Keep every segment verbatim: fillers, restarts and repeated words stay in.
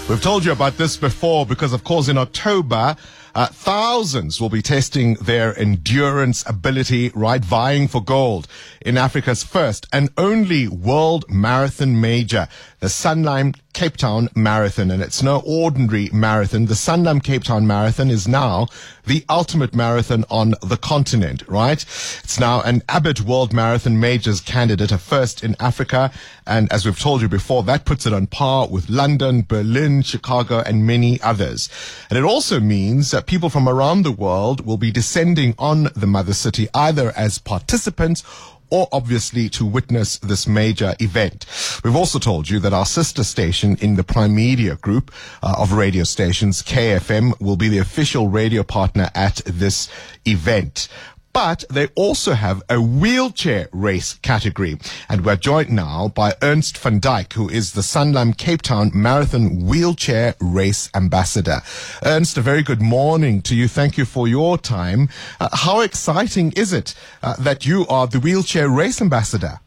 We've told you about this before because, of course, in October, uh, thousands will be testing their endurance ability, right, vying for gold in Africa's first and only world marathon major, the Sanlam Cape Town Marathon. And it's no ordinary marathon. The Sanlam Cape Town Marathon is now the ultimate marathon on the continent, right? It's now an Abbott World Marathon Majors candidate, a first in Africa. And as we've told you before, that puts it on par with London, Berlin, Chicago, and many others. And it also means that people from around the world will be descending on the mother city, either as participants or obviously to witness this major event. We've also told you that our sister station in the Prime Media group uh, of radio stations, K F M, will be the official radio partner at this event. But they also have a wheelchair race category. And we're joined now by Ernst van Dyk, who is the Sanlam Cape Town Marathon Wheelchair Race Ambassador. Ernst, a very good morning to you. Thank you for your time. Uh, how exciting is it uh, that you are the Wheelchair Race Ambassador?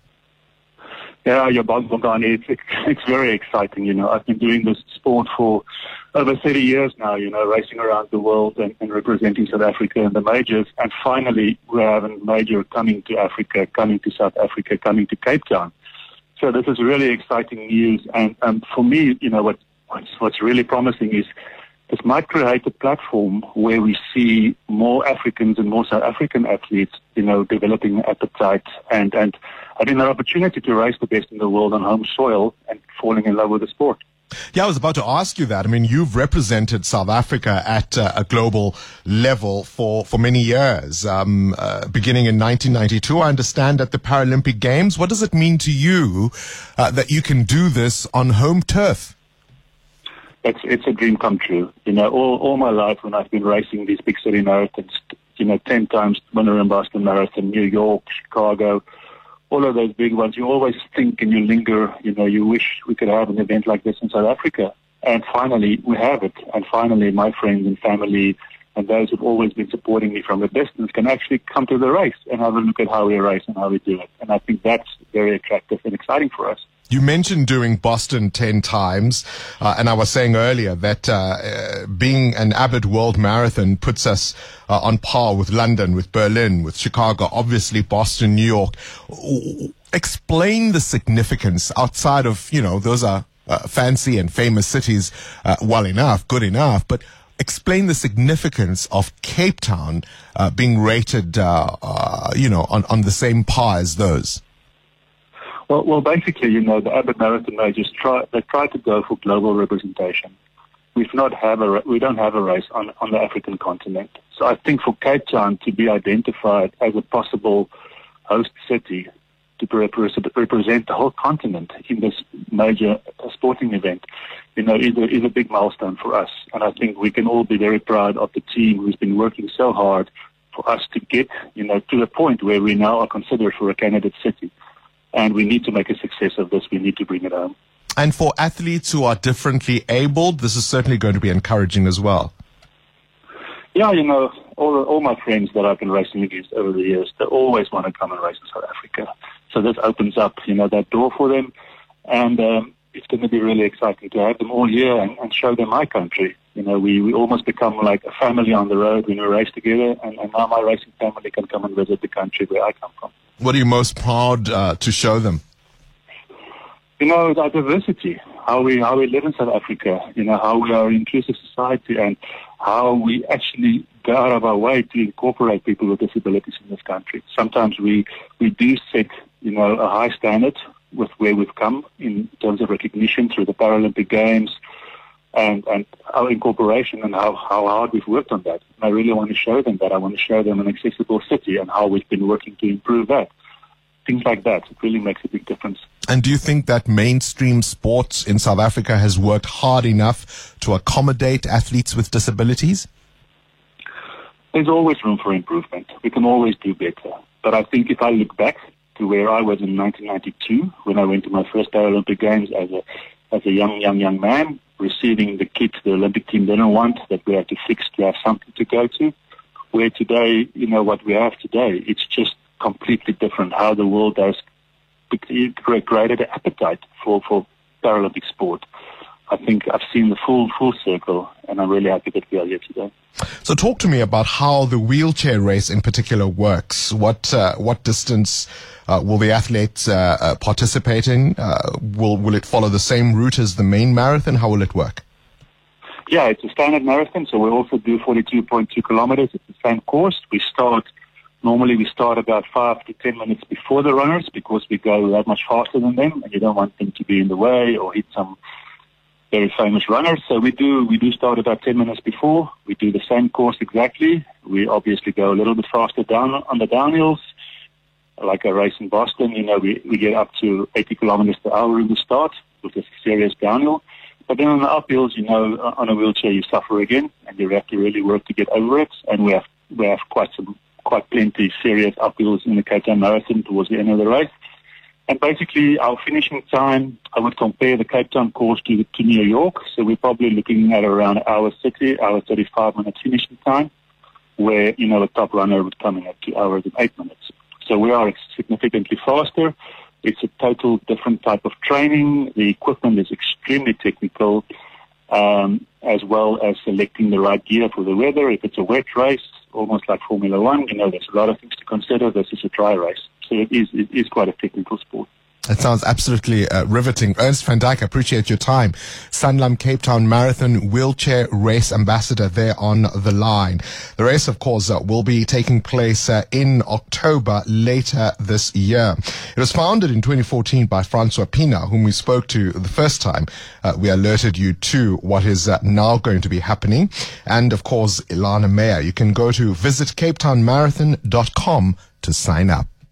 Yeah, you're Bongani. It's, it's very exciting. You know, I've been doing this sport for over thirty years now, you know, racing around the world and, and representing South Africa in the majors. And finally, we have a major coming to Africa, coming to South Africa, coming to Cape Town. So this is really exciting news. And, and for me, you know, what, what's, what's really promising is this might create a platform where we see more Africans and more South African athletes, you know, developing appetite and, and having an opportunity to race the best in the world on home soil and falling in love with the sport. Yeah, I was about to ask you that. I mean, you've represented South Africa at uh, a global level for, for many years, um, uh, beginning in nineteen ninety-two, I understand, at the Paralympic Games. What does it mean to you uh, that you can do this on home turf? It's, it's a dream come true. You know, all, all my life when I've been racing these big city marathons, you know, ten times winner in Boston Marathon, New York, Chicago, all of those big ones, you always think and you linger, you know, you wish we could have an event like this in South Africa. And finally, we have it. And finally, my friends and family and those who've always been supporting me from a distance can actually come to the race and have a look at how we race and how we do it. And I think that's very attractive and exciting for us. You mentioned doing Boston ten times, uh, and I was saying earlier that uh, uh, being an Abbott World Marathon puts us uh, on par with London, with Berlin, with Chicago, obviously Boston, New York. Explain the significance outside of, you know, those are uh, fancy and famous cities, uh, well enough, good enough, but explain the significance of Cape Town uh, being rated, uh, uh, you know, on, on the same par as those. Well, well, basically, you know, the Abbott Marathon Majors try they try to go for global representation. We've not have a we don't have a race on on the African continent. So I think for Cape Town to be identified as a possible host city to represent, represent the whole continent in this major sporting event, you know, is a, is a big milestone for us. And I think we can all be very proud of the team who's been working so hard for us to get, you know, to the point where we now are considered for a candidate city. And we need to make a success of this. We need to bring it home. And for athletes who are differently abled, this is certainly going to be encouraging as well. Yeah, you know, all all my friends that I've been racing against over the years, they always want to come and race in South Africa. So this opens up, you know, that door for them. And um, it's going to be really exciting to have them all here and, and show them my country. You know, we, we almost become like a family on the road when we race together. And, and now my racing family can come and visit the country where I come from. What are you most proud uh, to show them? You know, our diversity, how we how we live in South Africa, you know, how we are an inclusive society and how we actually go out of our way to incorporate people with disabilities in this country. Sometimes we, we do set, you know, a high standard with where we've come in terms of recognition through the Paralympic Games and, and our incorporation and how, how hard we've worked on that. And I really want to show them that. I want to show them an accessible city and how we've been working to improve that. Things like that. It really makes a big difference. And do you think that mainstream sports in South Africa has worked hard enough to accommodate athletes with disabilities? There's always room for improvement. We can always do better. But I think if I look back to where I was in nineteen ninety-two, when I went to my first Paralympic Games as a as a young, young, young man, receiving the kit the Olympic team didn't want, that we had to fix to have something to go to, where today, you know, what we have today, it's just completely different how the world has created an appetite for, for Paralympic sport. I think I've seen the full full circle, and I'm really happy that we are here today. So talk to me about how the wheelchair race in particular works. What uh, what distance uh, will the athletes uh, uh, participate in? Uh, will will it follow the same route as the main marathon? How will it work? Yeah, it's a standard marathon, so we also do forty-two point two kilometers. It's the same course. We start, normally we start about five to ten minutes before the runners because we go that much faster than them, and you don't want them to be in the way or hit some very famous runners. So we do we do start about ten minutes before. We do the same course exactly. We obviously go a little bit faster down on the downhills. Like a race in Boston, you know, we, we get up to eighty kilometers per hour in the start, which is a serious downhill. But then on the uphills, you know, on a wheelchair you suffer again, and you have to really work to get over it. And we have we have quite some quite plenty serious uphills in the Cape Town Marathon towards the end of the race. And basically, our finishing time, I would compare the Cape Town course to to New York. So we're probably looking at around hour thirty, hour thirty-five minute finishing time, where you know a top runner would come in at two hours and eight minutes. So we are significantly faster. It's a total different type of training. The equipment is extremely technical, um, as well as selecting the right gear for the weather. If it's a wet race, almost like Formula One, you know, there's a lot of things to consider. This is a dry race. So it is, it is quite a technical sport. It sounds absolutely uh, riveting. Ernst van Dyk, I appreciate your time. Sanlam Cape Town Marathon wheelchair race ambassador there on the line. The race, of course, uh, will be taking place uh, in October later this year. It was founded in twenty fourteen by Francois Pina, whom we spoke to the first time. Uh, we alerted you to what is uh, now going to be happening. And, of course, Ilana Meyer. You can go to visit cape town marathon dot com to sign up.